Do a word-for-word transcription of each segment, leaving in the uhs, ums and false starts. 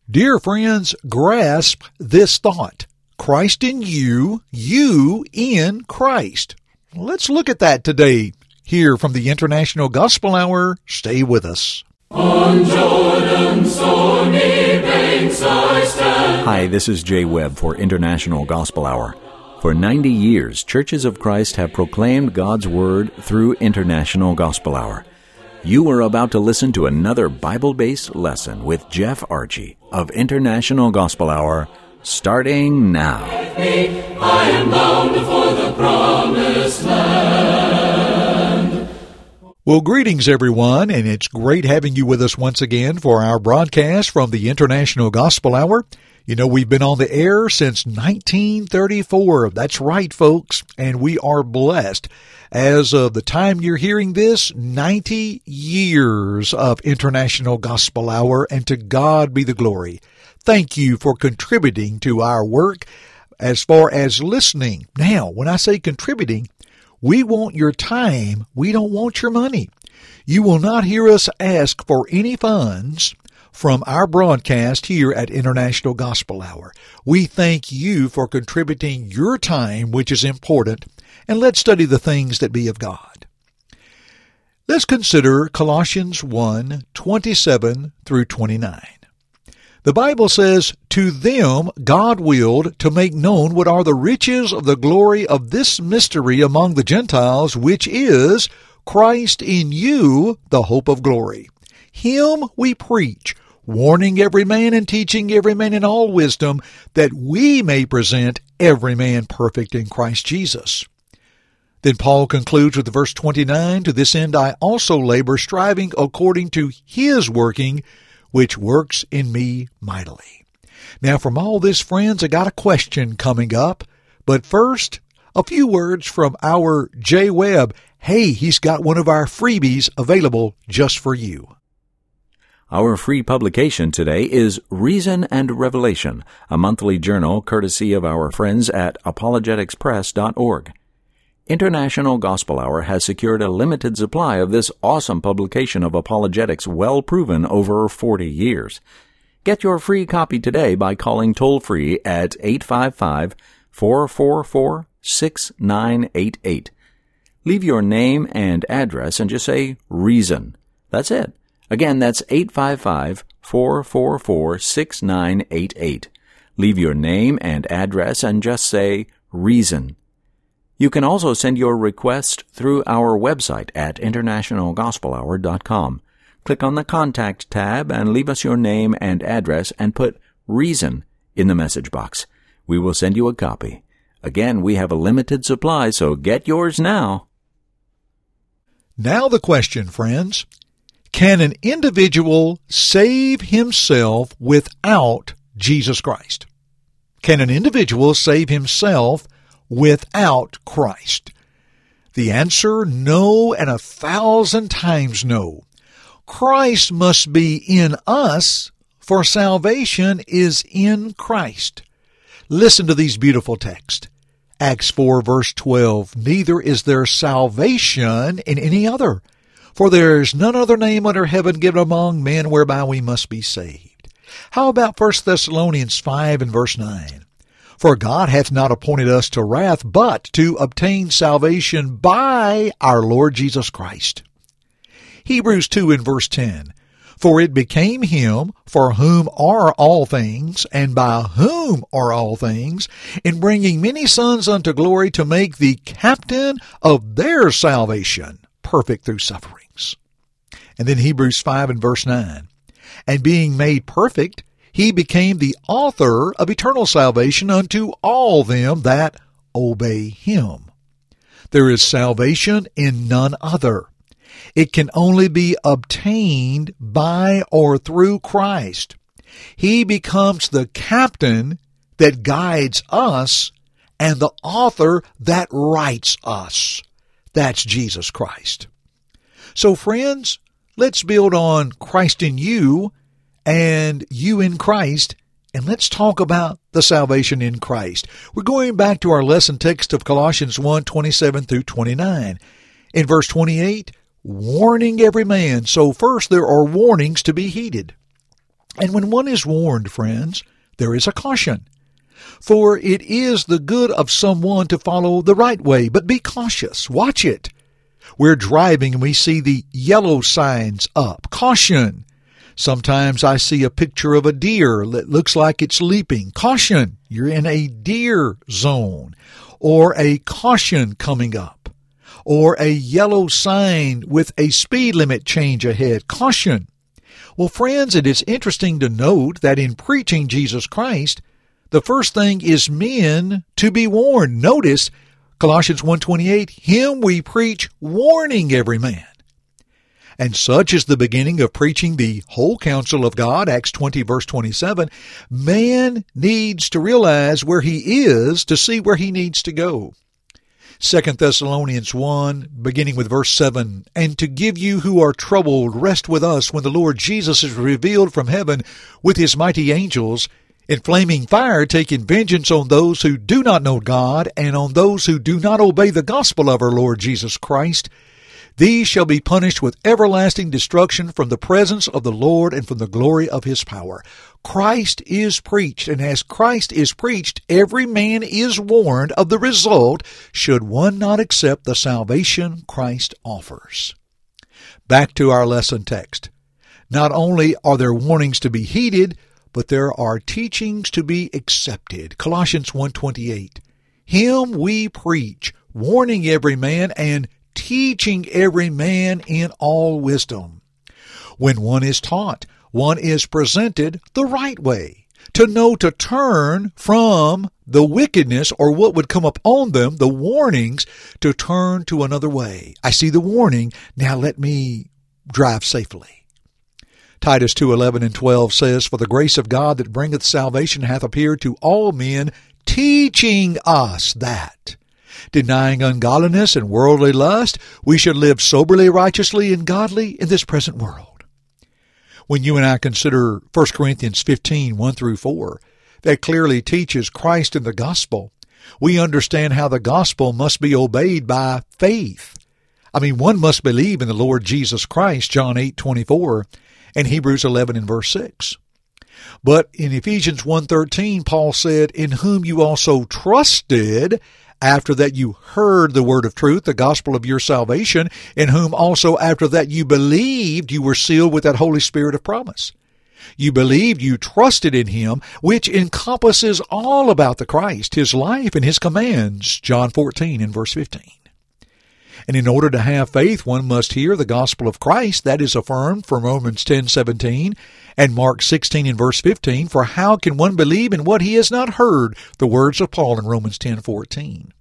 Dear friends, grasp this thought. Christ in you, you in Christ. Let's look at that today. Here from the International Gospel Hour, stay with us. On Jordan's stormy banks I stand. Hi, this is Jay Webb for International Gospel Hour. For ninety years, Churches of Christ have proclaimed God's Word through International Gospel Hour. You are about to listen to another Bible-based lesson with Jeff Archie of International Gospel Hour, starting now. I am bound for the promised land. Well, greetings, everyone, and it's great having you with us once again for our broadcast from the International Gospel Hour. You know, we've been on the air since nineteen thirty-four. That's right, folks, and we are blessed. As of the time you're hearing this, ninety years of International Gospel Hour, and to God be the glory. Thank you for contributing to our work as far as listening. Now, when I say contributing, we want your time. We don't want your money. You will not hear us ask for any funds from our broadcast here at International Gospel Hour. We thank you for contributing your time, which is important, and let's study the things that be of God. Let's consider Colossians one, twenty-seven through twenty-nine. The Bible says, "To them God willed to make known what are the riches of the glory of this mystery among the Gentiles, which is Christ in you, the hope of glory. Him we preach, warning every man and teaching every man in all wisdom, that we may present every man perfect in Christ Jesus." Then Paul concludes with verse twenty-nine, "To this end I also labor, striving according to his working, which works in me mightily." Now, from all this, friends, I got a question coming up. But first, a few words from our Jay Webb. Hey, he's got one of our freebies available just for you. Our free publication today is Reason and Revelation, a monthly journal courtesy of our friends at apologetics press dot org. International Gospel Hour has secured a limited supply of this awesome publication of apologetics, well proven over forty years. Get your free copy today by calling toll-free at eight five five, four four four, six nine eight eight. Leave your name and address and just say Reason. That's it. Again, that's eight five five, four four four, six nine eight eight. Leave your name and address and just say Reason. You can also send your request through our website at international gospel hour dot com. Click on the Contact tab and leave us your name and address and put Reason in the message box. We will send you a copy. Again, we have a limited supply, so get yours now. Now the question, friends. Can an individual save himself without Jesus Christ? Can an individual save himself without Christ? The answer, no, and a thousand times no. Christ must be in us, for salvation is in Christ. Listen to these beautiful texts. Acts four, verse twelve, "Neither is there salvation in any other, for there is none other name under heaven given among men whereby we must be saved." How about First Thessalonians five and verse nine? "For God hath not appointed us to wrath, but to obtain salvation by our Lord Jesus Christ." Hebrews two and verse ten, "For it became him for whom are all things, and by whom are all things, in bringing many sons unto glory, to make the captain of their salvation perfect through sufferings." And then Hebrews five and verse nine, "And being made perfect, he became the author of eternal salvation unto all them that obey him." There is salvation in none other. It can only be obtained by or through Christ. He becomes the captain that guides us and the author that writes us. That's Jesus Christ. So friends, let's build on Christ in you and you in Christ, and let's talk about the salvation in Christ. We're going back to our lesson text of Colossians one, twenty-seven through twenty-nine. In verse twenty-eight, warning every man. So first there are warnings to be heeded. And when one is warned, friends, there is a caution. For it is the good of someone to follow the right way, but be cautious. Watch it. We're driving and we see the yellow signs up. Caution. Sometimes I see a picture of a deer that looks like it's leaping. Caution. You're in a deer zone. Or a caution coming up. Or a yellow sign with a speed limit change ahead. Caution. Well, friends, it is interesting to note that in preaching Jesus Christ, the first thing is men to be warned. Notice Colossians one twenty-eight, him we preach, warning every man. And such is the beginning of preaching the whole counsel of God, Acts twenty, verse twenty-seven. Man needs to realize where he is to see where he needs to go. Second Thessalonians one, beginning with verse seven, and to give you who are troubled rest with us when the Lord Jesus is revealed from heaven with his mighty angels, in flaming fire, taking vengeance on those who do not know God and on those who do not obey the gospel of our Lord Jesus Christ. These shall be punished with everlasting destruction from the presence of the Lord and from the glory of his power. Christ is preached, and as Christ is preached, every man is warned of the result should one not accept the salvation Christ offers. Back to our lesson text. Not only are there warnings to be heeded, but there are teachings to be accepted. Colossians one twenty-eight. Him we preach, warning every man and teaching every man in all wisdom. When one is taught, one is presented the right way, to know to turn from the wickedness or what would come upon them, the warnings, to turn to another way. I see the warning, now let me drive safely. Titus two eleven and twelve says, for the grace of God that bringeth salvation hath appeared to all men, teaching us that, denying ungodliness and worldly lust, we should live soberly, righteously, and godly in this present world. When you and I consider First Corinthians fifteen, one through four, that clearly teaches Christ in the gospel, we understand how the gospel must be obeyed by faith. I mean, one must believe in the Lord Jesus Christ, John eight twenty-four, and Hebrews eleven and verse six. But in Ephesians one thirteen, Paul said, in whom you also trusted, after that you heard the word of truth, the gospel of your salvation, in whom also after that you believed, you were sealed with that Holy Spirit of promise. You believed, you trusted in him, which encompasses all about the Christ, his life and his commands, John fourteen and verse fifteen. And in order to have faith, one must hear the gospel of Christ. That is affirmed from Romans ten seventeen and Mark sixteen and verse fifteen. For how can one believe in what he has not heard? The words of Paul in Romans ten fourteen.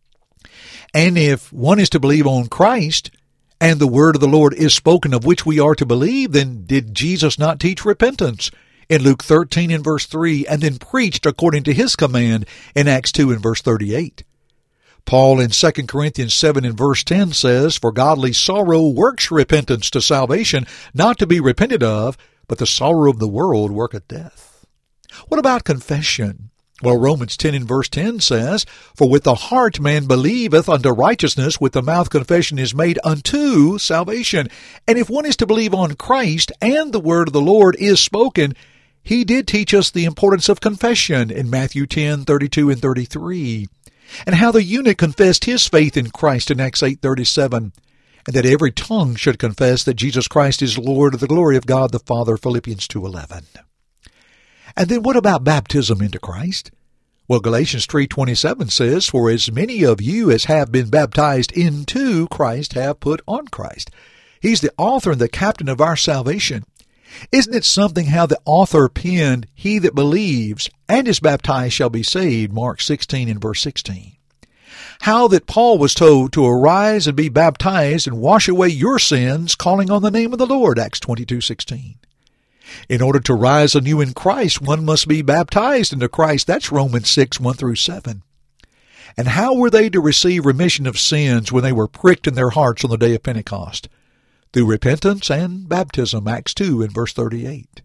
And if one is to believe on Christ, and the word of the Lord is spoken of which we are to believe, then did Jesus not teach repentance in Luke thirteen and verse three, and then preached according to his command in Acts two and verse thirty-eight? Paul in Second Corinthians seven and verse ten says, for godly sorrow works repentance to salvation, not to be repented of, but the sorrow of the world worketh death. What about confession? Well, Romans ten and verse ten says, for with the heart man believeth unto righteousness, with the mouth confession is made unto salvation. And if one is to believe on Christ and the word of the Lord is spoken, he did teach us the importance of confession in Matthew ten thirty-two and thirty-three. And how the eunuch confessed his faith in Christ in Acts eight thirty-seven, and that every tongue should confess that Jesus Christ is Lord, of the glory of God the Father, Philippians two eleven. And then what about baptism into Christ? Well, Galatians three twenty-seven says, for as many of you as have been baptized into Christ have put on Christ. He's the author and the captain of our salvation. Isn't it something how the author penned, he that believes and is baptized shall be saved, Mark sixteen and verse sixteen. How that Paul was told to arise and be baptized and wash away your sins, calling on the name of the Lord, Acts twenty-two sixteen. In order to rise anew in Christ, one must be baptized into Christ. That's Romans six, one through seven. And how were they to receive remission of sins when they were pricked in their hearts on the day of Pentecost? Through repentance and baptism, Acts two and verse thirty-eight.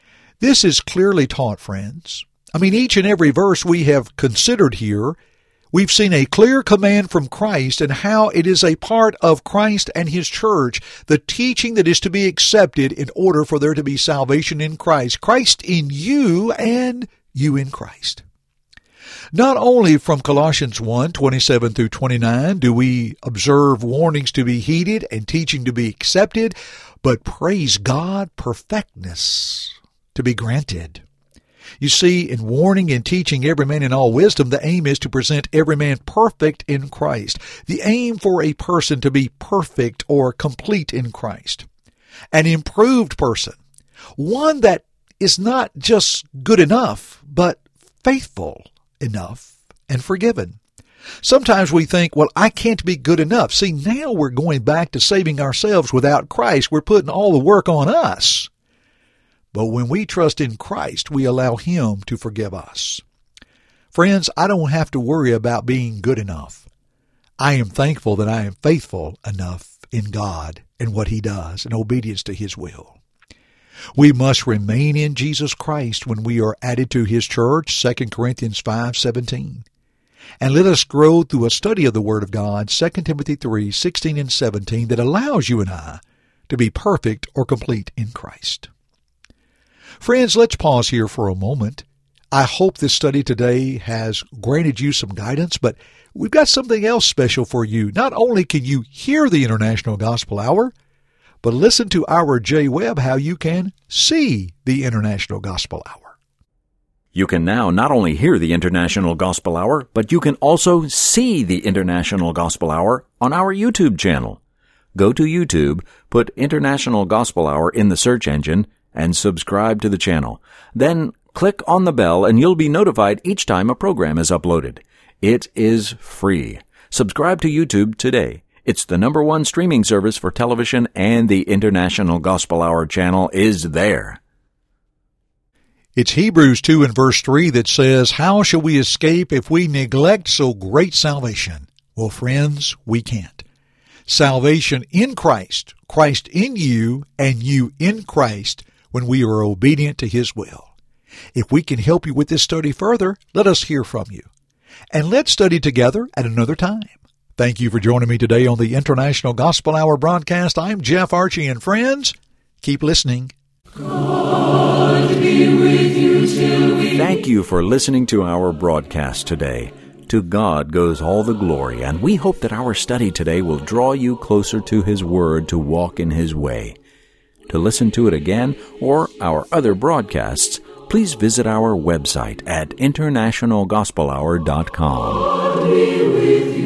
This is clearly taught, friends. I mean, each and every verse we have considered here, We've seen a clear command from Christ and how it is a part of Christ and His church, the teaching that is to be accepted in order for there to be salvation in Christ, Christ in you and you in Christ. Not only from Colossians one, twenty-seven through twenty-nine do we observe warnings to be heeded and teaching to be accepted, but praise God, perfectness to be granted. You see, in warning and teaching every man in all wisdom, the aim is to present every man perfect in Christ. The aim for a person to be perfect or complete in Christ. An improved person. One that is not just good enough, but faithful enough and forgiven. Sometimes we think, well, I can't be good enough. See, now we're going back to saving ourselves without Christ. We're putting all the work on us. But when we trust in Christ, we allow Him to forgive us. Friends, I don't have to worry about being good enough. I am thankful that I am faithful enough in God and what He does in obedience to His will. We must remain in Jesus Christ when we are added to His church, Second Corinthians five seventeen. And let us grow through a study of the Word of God, Second Timothy three sixteen and seventeen, that allows you and I to be perfect or complete in Christ. Friends, let's pause here for a moment. I hope this study today has granted you some guidance, but we've got something else special for you. Not only can you hear the International Gospel Hour, but listen to our J-Web how you can see the International Gospel Hour. You can now not only hear the International Gospel Hour, but you can also see the International Gospel Hour on our YouTube channel. Go to YouTube, put International Gospel Hour in the search engine, and subscribe to the channel. Then click on the bell and you'll be notified each time a program is uploaded. It is free. Subscribe to YouTube today. It's the number one streaming service for television, and the International Gospel Hour channel is there. It's Hebrews two and verse three that says, "How shall we escape if we neglect so great salvation?" Well, friends, we can't. Salvation in Christ, Christ in you, and you in Christ when we are obedient to His will. If we can help you with this study further, let us hear from you. And let's study together at another time. Thank you for joining me today on the International Gospel Hour broadcast. I'm Jeff Archie, and friends, keep listening. God be with you till we... Thank you for listening to our broadcast today. To God goes all the glory, and we hope that our study today will draw you closer to His Word to walk in His way. To listen to it again or our other broadcasts, please visit our website at international gospel hour dot com. God be with you.